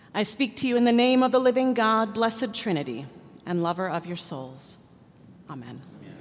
I speak to you in the name of the living God, blessed Trinity, and lover of your souls. Amen.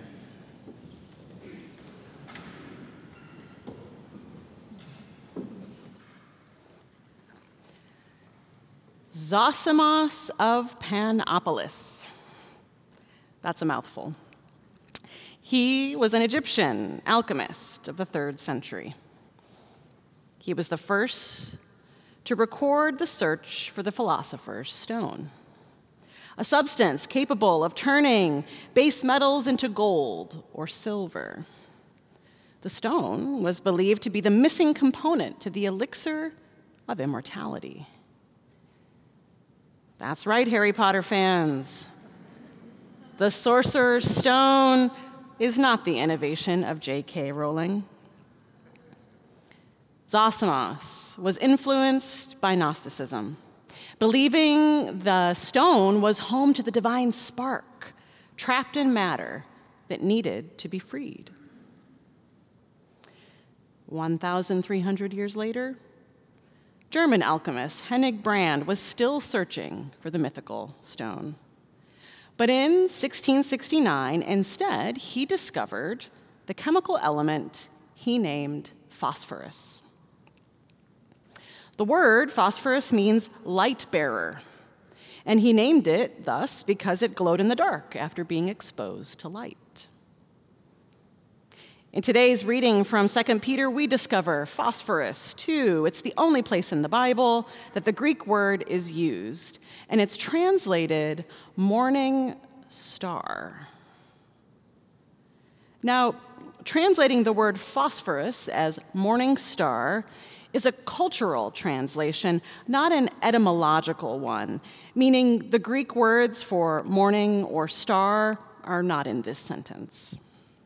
Zosimus of Panopolis. That's a mouthful. He was an Egyptian alchemist of the 3rd century. He was the first to record the search for the philosopher's stone, a substance capable of turning base metals into gold or silver. The stone was believed to be the missing component to the elixir of immortality. That's right, Harry Potter fans. The Sorcerer's Stone is not the innovation of J.K. Rowling. Zosimus was influenced by Gnosticism, believing the stone was home to the divine spark, trapped in matter that needed to be freed. 1,300 years later, German alchemist Hennig Brand was still searching for the mythical stone. But in 1669, instead, he discovered the chemical element he named phosphorus. The word phosphorus means light bearer, and he named it thus because it glowed in the dark after being exposed to light. In today's reading from 2 Peter, we discover phosphorus too. It's the only place in the Bible that the Greek word is used, and it's translated morning star. Now, translating the word phosphorus as morning star is a cultural translation, not an etymological one, meaning the Greek words for morning or star are not in this sentence.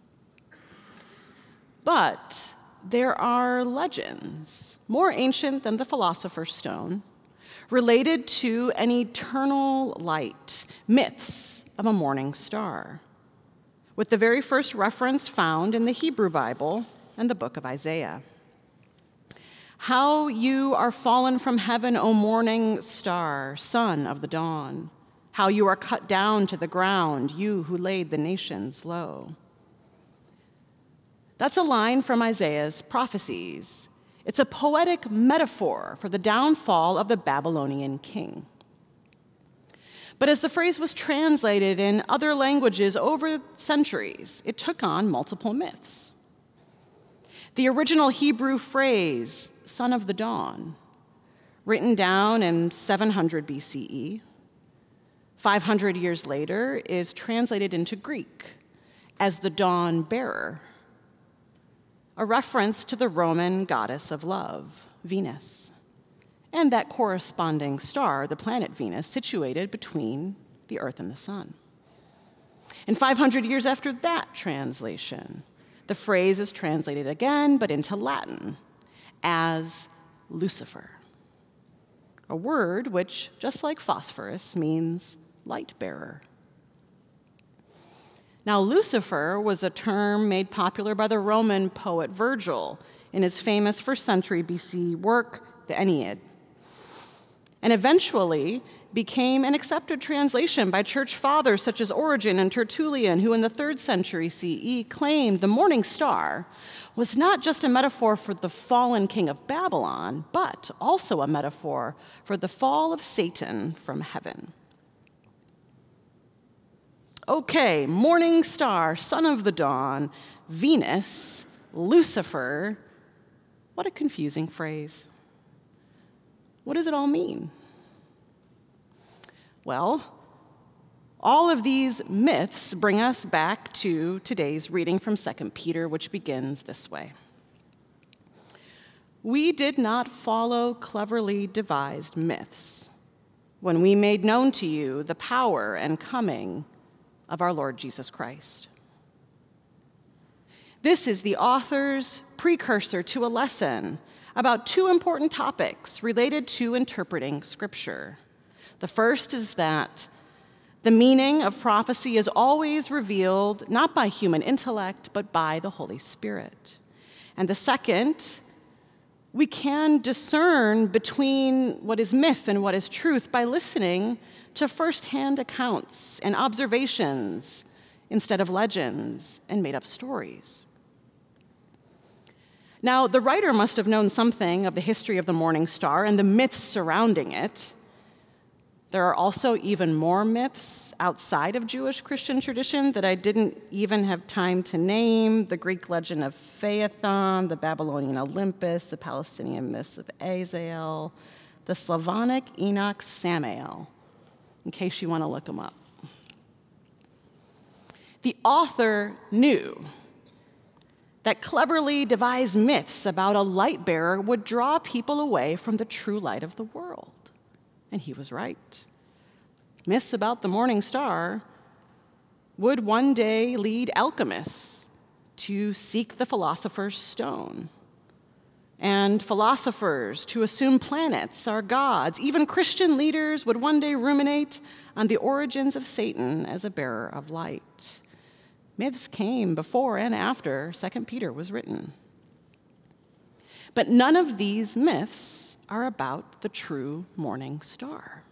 But there are legends, more ancient than the Philosopher's Stone, related to an eternal light, myths of a morning star, with the very first reference found in the Hebrew Bible and the book of Isaiah. How you are fallen from heaven, O morning star, son of the dawn. How you are cut down to the ground, you who laid the nations low. That's a line from Isaiah's prophecies. It's a poetic metaphor for the downfall of the Babylonian king. But as the phrase was translated in other languages over centuries, it took on multiple myths. The original Hebrew phrase, son of the dawn, written down in 700 BCE, 500 years later, is translated into Greek as the dawn bearer, a reference to the Roman goddess of love, Venus, and that corresponding star, the planet Venus, situated between the Earth and the sun. And 500 years after that translation, the phrase is translated again, but into Latin, as Lucifer, a word which, just like phosphorus, means light bearer. Now, Lucifer was a term made popular by the Roman poet Virgil in his famous 1st century BC work, the Aeneid, and eventually became an accepted translation by church fathers such as Origen and Tertullian, who in the 3rd century CE claimed the morning star was not just a metaphor for the fallen king of Babylon, but also a metaphor for the fall of Satan from heaven. Okay, morning star, son of the dawn, Venus, Lucifer. What a confusing phrase. What does it all mean? Well, all of these myths bring us back to today's reading from 2 Peter, which begins this way. We did not follow cleverly devised myths when we made known to you the power and coming of our Lord Jesus Christ. This is the author's precursor to a lesson about 2 important topics related to interpreting Scripture. The first is that the meaning of prophecy is always revealed not by human intellect, but by the Holy Spirit. And the second We can discern between what is myth and what is truth by listening to firsthand accounts and observations instead of legends and made-up stories. Now, the writer must have known something of the history of the morning star and the myths surrounding it. There are also even more myths outside of Jewish Christian tradition that I didn't even have time to name: the Greek legend of Phaethon, the Babylonian Olympus, the Palestinian myths of Azael, the Slavonic Enoch Samael, in case you want to look them up. The author knew that cleverly devised myths about a light bearer would draw people away from the true light of the world. And he was right. Myths about the morning star would one day lead alchemists to seek the philosopher's stone, and philosophers to assume planets are gods. Even Christian leaders would one day ruminate on the origins of Satan as a bearer of light. Myths came before and after 2 Peter was written. But none of these myths are about the true morning star.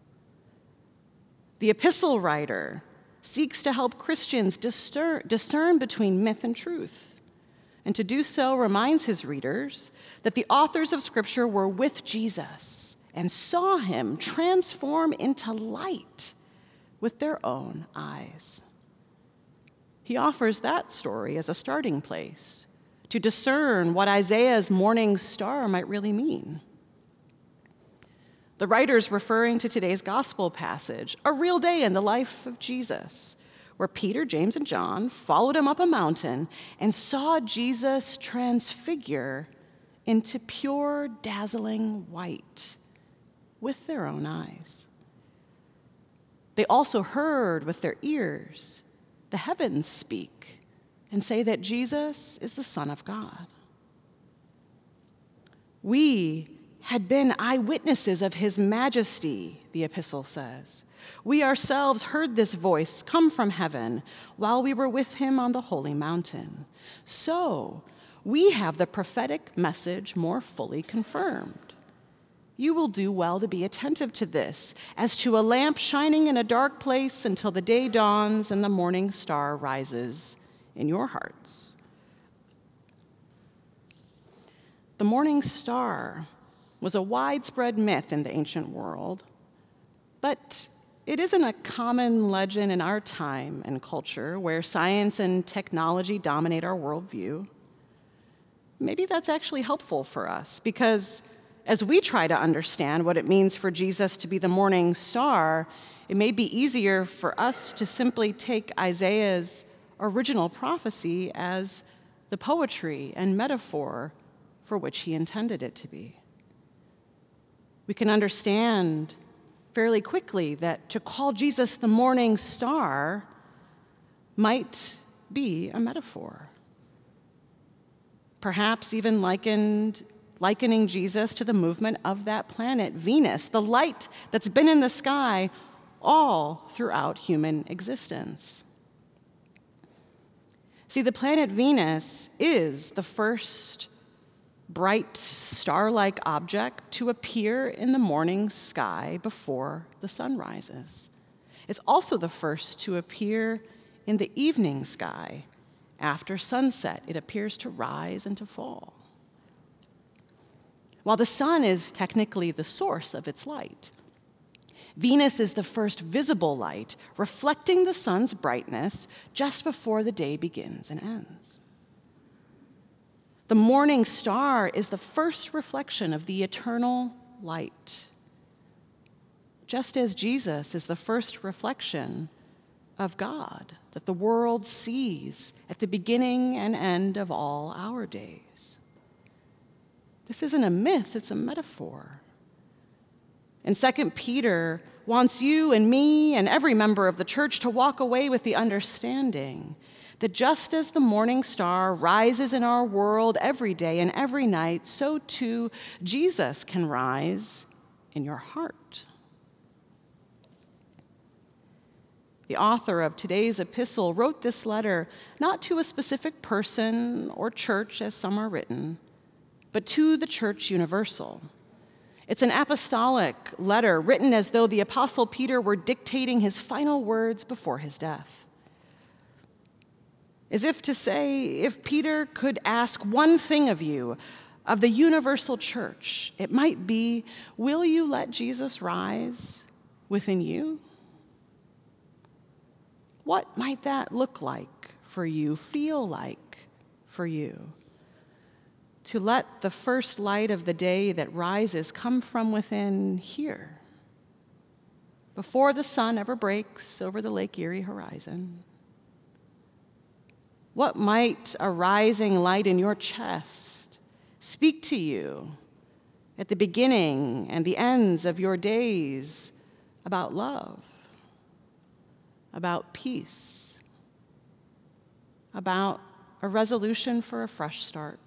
The epistle writer seeks to help Christians discern between myth and truth, and to do so reminds his readers that the authors of Scripture were with Jesus and saw him transform into light with their own eyes. He offers that story as a starting place to discern what Isaiah's morning star might really mean. The writer's referring to today's gospel passage, a real day in the life of Jesus, where Peter, James, and John followed him up a mountain and saw Jesus transfigure into pure, dazzling white with their own eyes. They also heard with their ears the heavens speak and say that Jesus is the Son of God. We had been eyewitnesses of his majesty, the epistle says. We ourselves heard this voice come from heaven while we were with him on the holy mountain. So we have the prophetic message more fully confirmed. You will do well to be attentive to this, as to a lamp shining in a dark place until the day dawns and the morning star rises in your hearts. The morning star was a widespread myth in the ancient world, but it isn't a common legend in our time and culture where science and technology dominate our worldview. Maybe that's actually helpful for us, because as we try to understand what it means for Jesus to be the morning star, it may be easier for us to simply take Isaiah's original prophecy as the poetry and metaphor for which he intended it to be. We can understand fairly quickly that to call Jesus the morning star might be a metaphor. Perhaps even likening Jesus to the movement of that planet, Venus, the light that's been in the sky all throughout human existence. See, the planet Venus is the first bright star-like object to appear in the morning sky before the sun rises. It's also the first to appear in the evening sky after sunset. It appears to rise and to fall. While the sun is technically the source of its light, Venus is the first visible light, reflecting the sun's brightness just before the day begins and ends. The morning star is the first reflection of the eternal light, just as Jesus is the first reflection of God that the world sees at the beginning and end of all our days. This isn't a myth, it's a metaphor. And 2 Peter wants you and me and every member of the church to walk away with the understanding that just as the morning star rises in our world every day and every night, so too Jesus can rise in your heart. The author of today's epistle wrote this letter not to a specific person or church, as some are written, but to the church universal. It's an apostolic letter written as though the Apostle Peter were dictating his final words before his death. As if to say, if Peter could ask one thing of you, of the universal church, it might be, will you let Jesus rise within you? What might that look like for you, feel like for you? To let the first light of the day that rises come from within here, before the sun ever breaks over the Lake Erie horizon. What might a rising light in your chest speak to you at the beginning and the ends of your days about love, about peace, about a resolution for a fresh start?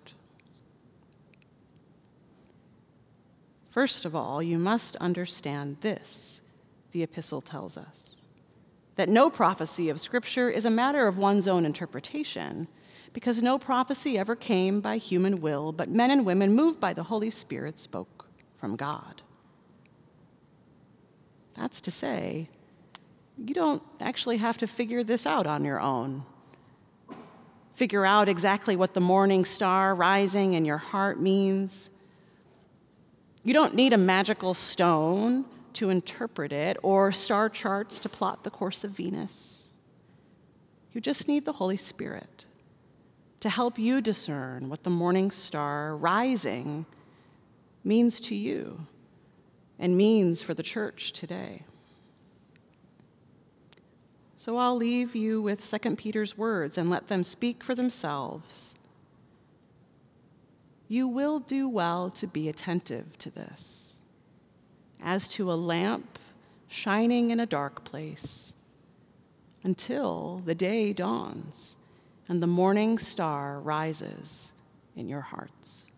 First of all, you must understand this, the epistle tells us, that no prophecy of Scripture is a matter of one's own interpretation, because no prophecy ever came by human will, but men and women moved by the Holy Spirit spoke from God. That's to say, you don't actually have to figure this out on your own. Figure out exactly what the morning star rising in your heart means. You don't need a magical stone to interpret it or star charts to plot the course of Venus. You just need the Holy Spirit to help you discern what the morning star rising means to you and means for the church today. So I'll leave you with 2 Peter's words and let them speak for themselves. You will do well to be attentive to this, as to a lamp shining in a dark place, until the day dawns and the morning star rises in your hearts.